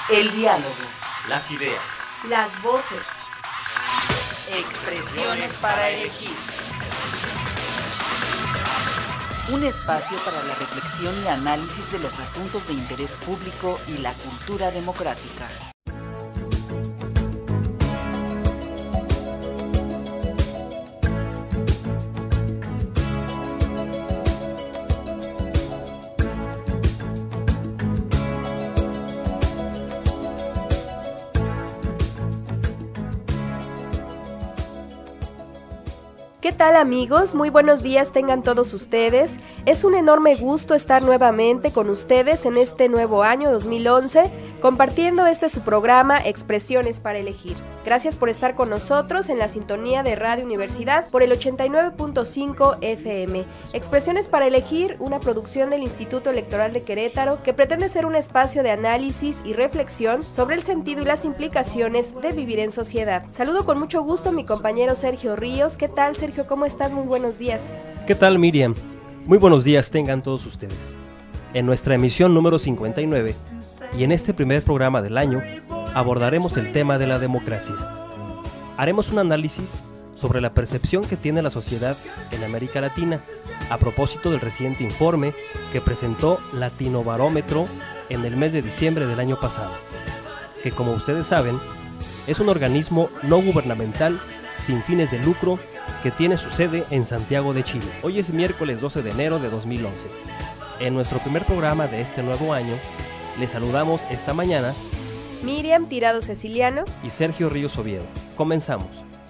El diálogo. Las ideas. Las voces. Expresiones para elegir. Un espacio para la reflexión y análisis de los asuntos de interés público y la cultura democrática. ¿Qué tal, amigos? Muy buenos días tengan todos ustedes. Es un enorme gusto estar nuevamente con ustedes en este nuevo año 2011, compartiendo su programa Expresiones para Elegir. Gracias por estar con nosotros en la sintonía de Radio Universidad por el 89.5 FM. Expresiones para Elegir, una producción del Instituto Electoral de Querétaro que pretende ser un espacio de análisis y reflexión sobre el sentido y las implicaciones de vivir en sociedad. Saludo con mucho gusto a mi compañero Sergio Ríos. ¿Qué tal, Sergio? ¿Cómo estás? Muy buenos días. ¿Qué tal, Miriam? Muy buenos días tengan todos ustedes. En nuestra emisión número 59 y en este primer programa del año abordaremos el tema de la democracia. Haremos un análisis sobre la percepción que tiene la sociedad en América Latina a propósito del reciente informe que presentó Latinobarómetro en el mes de diciembre del año pasado, que, como ustedes saben, es un organismo no gubernamental sin fines de lucro que tiene su sede en Santiago de Chile. Hoy es miércoles 12 de enero de 2011. En nuestro primer programa de este nuevo año, les saludamos esta mañana Miriam Tirado Ceciliano y Sergio Ríos Oviedo. Comenzamos.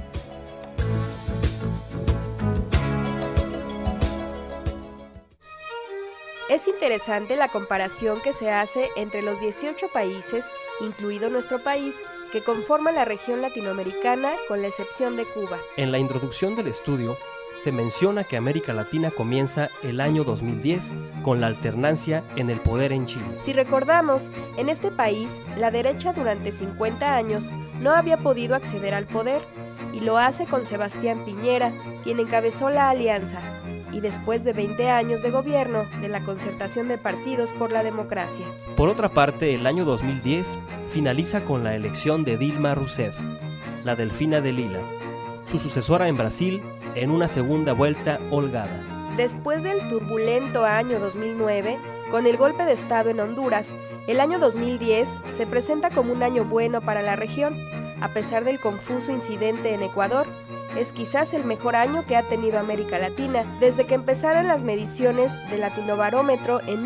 Es interesante la comparación que se hace entre los 18 países, incluido nuestro país, que conforman la región latinoamericana, con la excepción de Cuba. En la introducción del estudio, se menciona que América Latina comienza el año 2010 con la alternancia en el poder en Chile. Si recordamos, en este país, la derecha durante 50 años no había podido acceder al poder, y lo hace con Sebastián Piñera, quien encabezó la alianza, y después de 20 años de gobierno de la concertación de partidos por la democracia. Por otra parte, el año 2010 finaliza con la elección de Dilma Rousseff, la Delfina de Lila, su sucesora en Brasil, en una segunda vuelta holgada. Después del turbulento año 2009, con el golpe de Estado en Honduras, el año 2010 se presenta como un año bueno para la región, a pesar del confuso incidente en Ecuador. Es quizás el mejor año que ha tenido América Latina desde que empezaron las mediciones del Latinobarómetro en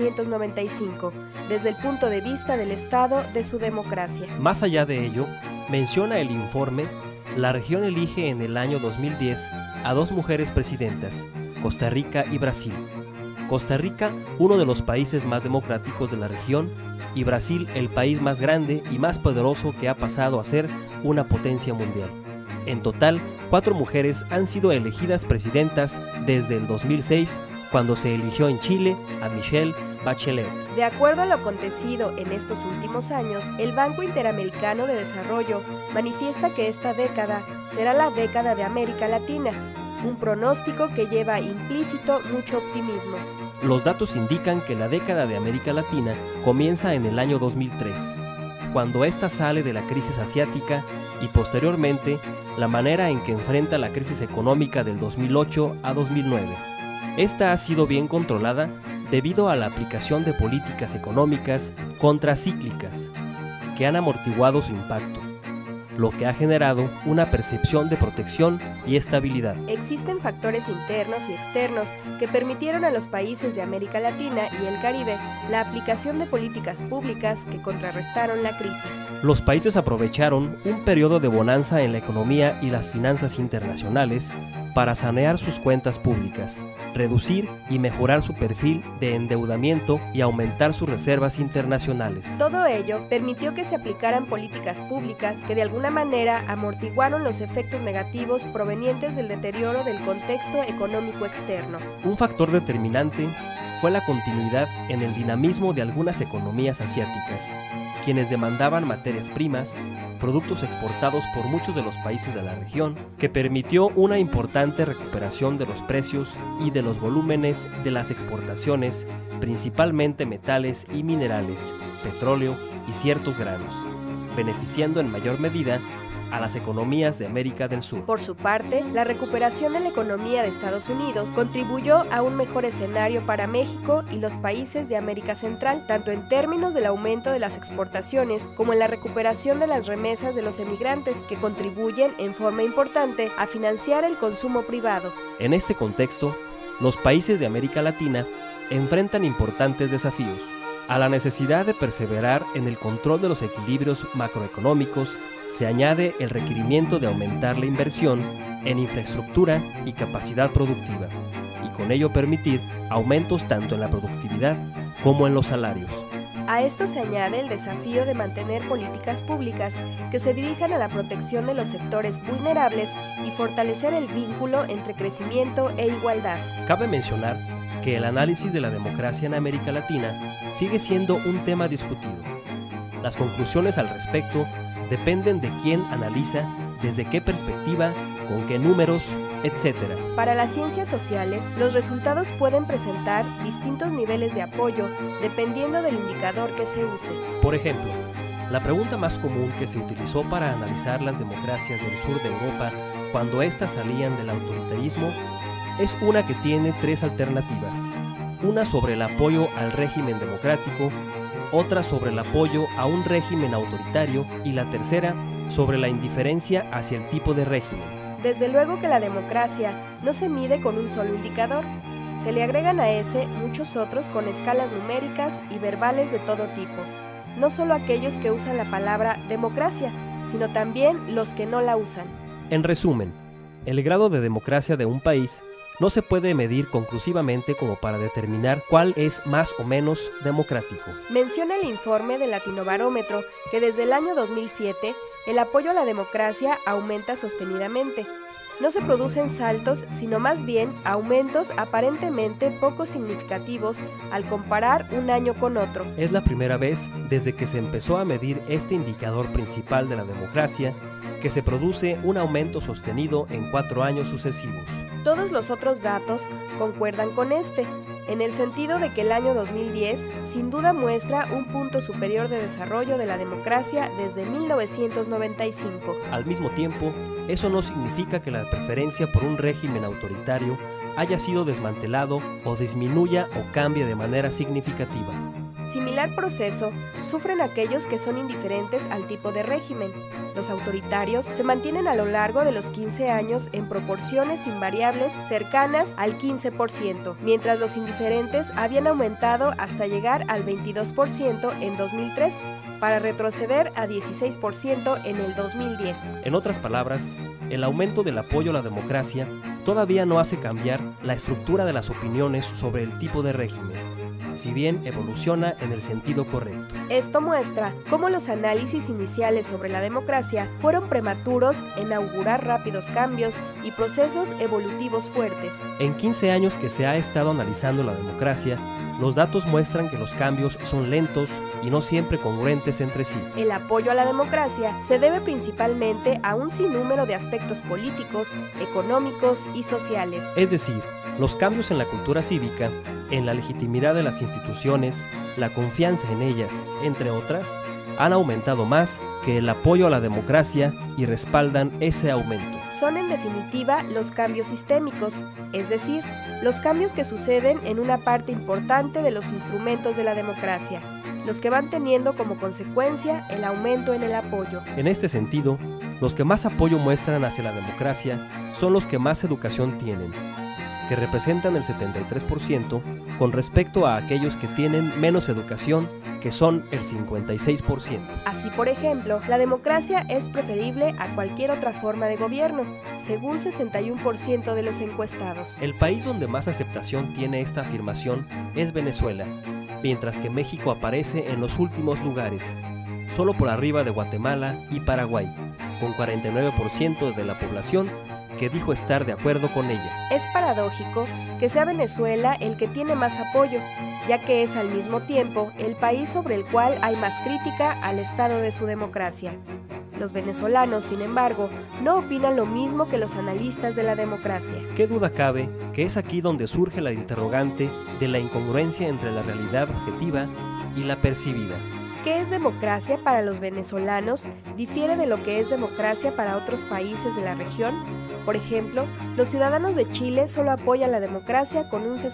1995, desde el punto de vista del estado de su democracia. Más allá de ello, menciona el informe, la región elige en el año 2010 a dos mujeres presidentas, Costa Rica y Brasil. Costa Rica, uno de los países más democráticos de la región, y Brasil, el país más grande y más poderoso que ha pasado a ser una potencia mundial. En total, 4 mujeres han sido elegidas presidentas desde el 2006, cuando se eligió en Chile a Michelle Bachelet. De acuerdo a lo acontecido en estos últimos años, el Banco Interamericano de Desarrollo manifiesta que esta década será la década de América Latina, un pronóstico que lleva implícito mucho optimismo. Los datos indican que la década de América Latina comienza en el año 2003, cuando ésta sale de la crisis asiática y posteriormente la manera en que enfrenta la crisis económica del 2008 a 2009. Esta ha sido bien controlada debido a la aplicación de políticas económicas contracíclicas que han amortiguado su impacto, lo que ha generado una percepción de protección y estabilidad. Existen factores internos y externos que permitieron a los países de América Latina y el Caribe la aplicación de políticas públicas que contrarrestaron la crisis. Los países aprovecharon un periodo de bonanza en la economía y las finanzas internacionales para sanear sus cuentas públicas, reducir y mejorar su perfil de endeudamiento y aumentar sus reservas internacionales. Todo ello permitió que se aplicaran políticas públicas que de alguna manera amortiguaron los efectos negativos provenientes del deterioro del contexto económico externo. Un factor determinante fue la continuidad en el dinamismo de algunas economías asiáticas, quienes demandaban materias primas, productos exportados por muchos de los países de la región, que permitió una importante recuperación de los precios y de los volúmenes de las exportaciones, principalmente metales y minerales, petróleo, y ciertos granos, beneficiando en mayor medida a las economías de América del Sur. Por su parte, la recuperación de la economía de Estados Unidos contribuyó a un mejor escenario para México y los países de América Central, tanto en términos del aumento de las exportaciones como en la recuperación de las remesas de los emigrantes, que contribuyen en forma importante a financiar el consumo privado. En este contexto, los países de América Latina enfrentan importantes desafíos. A la necesidad de perseverar en el control de los equilibrios macroeconómicos, se añade el requerimiento de aumentar la inversión en infraestructura y capacidad productiva, y con ello permitir aumentos tanto en la productividad como en los salarios. A esto se añade el desafío de mantener políticas públicas que se dirijan a la protección de los sectores vulnerables y fortalecer el vínculo entre crecimiento e igualdad. Cabe mencionar que el análisis de la democracia en América Latina sigue siendo un tema discutido. Las conclusiones al respecto dependen de quién analiza, desde qué perspectiva, con qué números, etc. Para las ciencias sociales, los resultados pueden presentar distintos niveles de apoyo dependiendo del indicador que se use. Por ejemplo, la pregunta más común que se utilizó para analizar las democracias del sur de Europa cuando éstas salían del autoritarismo es una que tiene tres alternativas: una sobre el apoyo al régimen democrático, otra sobre el apoyo a un régimen autoritario y la tercera sobre la indiferencia hacia el tipo de régimen. Desde luego que la democracia no se mide con un solo indicador. Se le agregan a ese muchos otros con escalas numéricas y verbales de todo tipo. No solo aquellos que usan la palabra democracia, sino también los que no la usan. En resumen, el grado de democracia de un país no se puede medir conclusivamente como para determinar cuál es más o menos democrático. Menciona el informe del Latinobarómetro que desde el año 2007 el apoyo a la democracia aumenta sostenidamente. No se producen saltos, sino más bien aumentos aparentemente poco significativos al comparar un año con otro. Es la primera vez desde que se empezó a medir este indicador principal de la democracia que se produce un aumento sostenido en 4 años sucesivos. Todos los otros datos concuerdan con este, en el sentido de que el año 2010 sin duda muestra un punto superior de desarrollo de la democracia desde 1995. Al mismo tiempo, eso no significa que la preferencia por un régimen autoritario haya sido desmantelado o disminuya o cambie de manera significativa. Similar proceso sufren aquellos que son indiferentes al tipo de régimen. Los autoritarios se mantienen a lo largo de los 15 años en proporciones invariables cercanas al 15%, mientras los indiferentes habían aumentado hasta llegar al 22% en 2003, para retroceder a 16% en el 2010. En otras palabras, el aumento del apoyo a la democracia todavía no hace cambiar la estructura de las opiniones sobre el tipo de régimen, si bien evoluciona en el sentido correcto. Esto muestra cómo los análisis iniciales sobre la democracia fueron prematuros en augurar rápidos cambios y procesos evolutivos fuertes. En 15 años que se ha estado analizando la democracia, los datos muestran que los cambios son lentos y no siempre congruentes entre sí. El apoyo a la democracia se debe principalmente a un sinnúmero de aspectos políticos, económicos y sociales. Es decir, los cambios en la cultura cívica, en la legitimidad de las instituciones, la confianza en ellas, entre otras, han aumentado más que el apoyo a la democracia y respaldan ese aumento. Son en definitiva los cambios sistémicos, es decir, los cambios que suceden en una parte importante de los instrumentos de la democracia, los que van teniendo como consecuencia el aumento en el apoyo. En este sentido, los que más apoyo muestran hacia la democracia son los que más educación tienen, que representan el 73%, con respecto a aquellos que tienen menos educación, que son el 56%. Así, por ejemplo, la democracia es preferible a cualquier otra forma de gobierno, según 61% de los encuestados. El país donde más aceptación tiene esta afirmación es Venezuela, mientras que México aparece en los últimos lugares, solo por arriba de Guatemala y Paraguay, con 49% de la población que dijo estar de acuerdo con ella. Es paradójico que sea Venezuela el que tiene más apoyo, ya que es al mismo tiempo el país sobre el cual hay más crítica al estado de su democracia. Los venezolanos, sin embargo, no opinan lo mismo que los analistas de la democracia. ¿Qué duda cabe que es aquí donde surge la interrogante de la incongruencia entre la realidad objetiva y la percibida? ¿Qué es democracia para los venezolanos? ¿Difiere de lo que es democracia para otros países de la región? Por ejemplo, los ciudadanos de Chile solo apoyan la democracia con un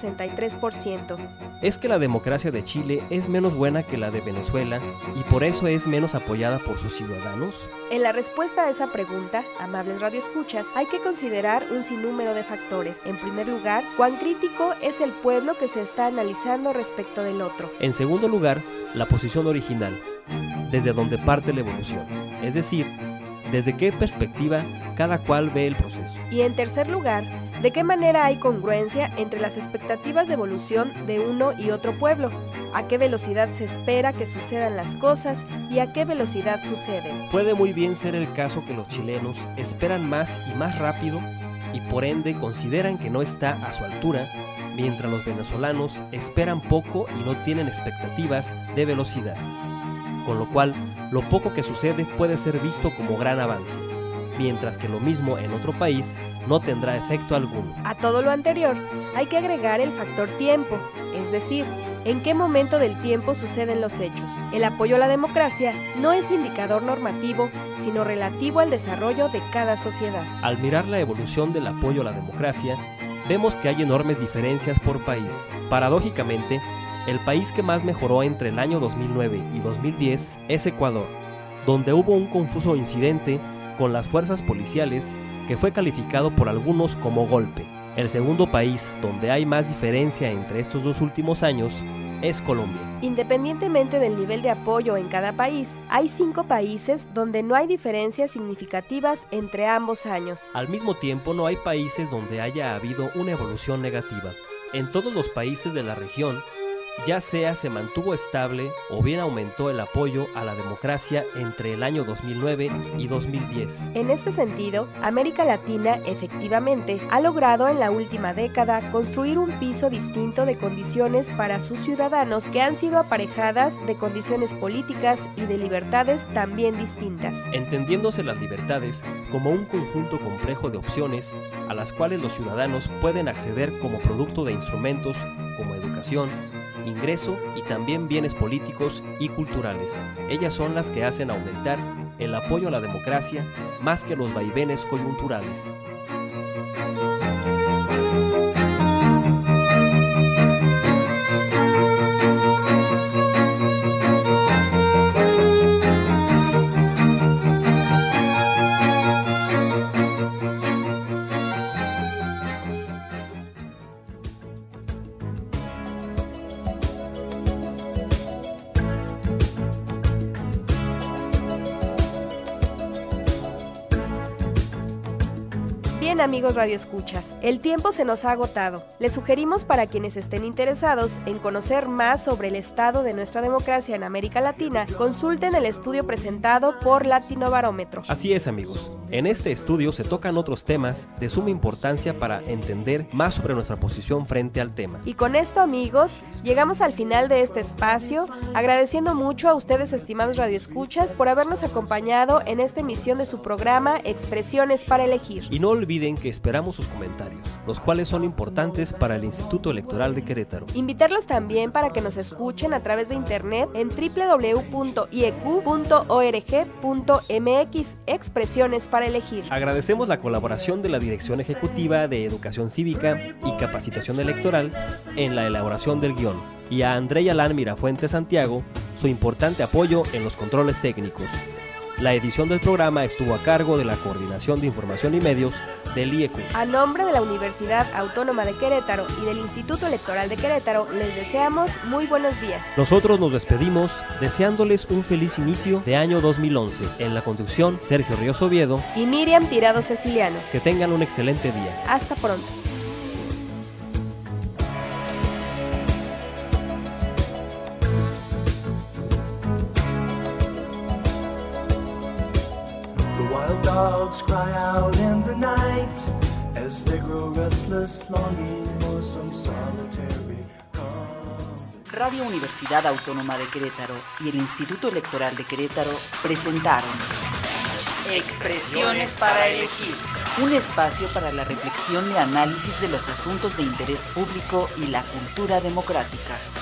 63%. ¿Es que la democracia de Chile es menos buena que la de Venezuela y por eso es menos apoyada por sus ciudadanos? En la respuesta a esa pregunta, amables radioescuchas, hay que considerar un sinnúmero de factores. En primer lugar, cuán crítico es el pueblo que se está analizando respecto del otro. En segundo lugar, la posición original, desde donde parte la evolución, es decir, desde qué perspectiva cada cual ve el proceso. Y en tercer lugar, ¿de qué manera hay congruencia entre las expectativas de evolución de uno y otro pueblo? ¿A qué velocidad se espera que sucedan las cosas y a qué velocidad suceden? Puede muy bien ser el caso que los chilenos esperan más y más rápido y por ende consideran que no está a su altura, mientras los venezolanos esperan poco y no tienen expectativas de velocidad. Con lo cual, lo poco que sucede puede ser visto como gran avance, mientras que lo mismo en otro país no tendrá efecto alguno. A todo lo anterior, hay que agregar el factor tiempo, es decir, en qué momento del tiempo suceden los hechos. El apoyo a la democracia no es indicador normativo, sino relativo al desarrollo de cada sociedad. Al mirar la evolución del apoyo a la democracia, vemos que hay enormes diferencias por país. Paradójicamente, el país que más mejoró entre el año 2009 y 2010 es Ecuador, donde hubo un confuso incidente con las fuerzas policiales que fue calificado por algunos como golpe. El segundo país donde hay más diferencia entre estos dos últimos años es Colombia. Independientemente del nivel de apoyo en cada país, hay 5 países donde no hay diferencias significativas entre ambos años. Al mismo tiempo, no hay países donde haya habido una evolución negativa. En todos los países de la región, ya sea se mantuvo estable o bien aumentó el apoyo a la democracia entre el año 2009 y 2010. En este sentido, América Latina efectivamente ha logrado en la última década construir un piso distinto de condiciones para sus ciudadanos que han sido aparejadas de condiciones políticas y de libertades también distintas. Entendiéndose las libertades como un conjunto complejo de opciones a las cuales los ciudadanos pueden acceder como producto de instrumentos como educación, ingreso y también bienes políticos y culturales. Ellas son las que hacen aumentar el apoyo a la democracia más que los vaivenes coyunturales. Bien, amigos radioescuchas, el tiempo se nos ha agotado. Les sugerimos para quienes estén interesados en conocer más sobre el estado de nuestra democracia en América Latina, consulten el estudio presentado por Latinobarómetro. Así es, amigos. En este estudio se tocan otros temas de suma importancia para entender más sobre nuestra posición frente al tema. Y con esto, amigos, llegamos al final de este espacio, agradeciendo mucho a ustedes, estimados radioescuchas, por habernos acompañado en esta emisión de su programa Expresiones para Elegir. Y no olviden que esperamos sus comentarios, los cuales son importantes para el Instituto Electoral de Querétaro. Invitarlos también para que nos escuchen a través de internet en www.ieq.org.mx, Expresiones para Elegir. Agradecemos la colaboración de la Dirección Ejecutiva de Educación Cívica y Capacitación Electoral en la elaboración del guión, y a André Alán Mirafuente Santiago su importante apoyo en los controles técnicos. La edición del programa estuvo a cargo de la Coordinación de Información y Medios del IEQ. A nombre de la Universidad Autónoma de Querétaro y del Instituto Electoral de Querétaro, les deseamos muy buenos días. Nosotros nos despedimos deseándoles un feliz inicio de año 2011. En la conducción, Sergio Ríos Oviedo y Miriam Tirado Ceciliano. Que tengan un excelente día. Hasta pronto. Dogs cry out in the night as they grow restless, longing for some solitary calm. Radio Universidad Autónoma de Querétaro y el Instituto Electoral de Querétaro presentaron Expresiones para Elegir, un espacio para la reflexión y análisis de los asuntos de interés público y la cultura democrática.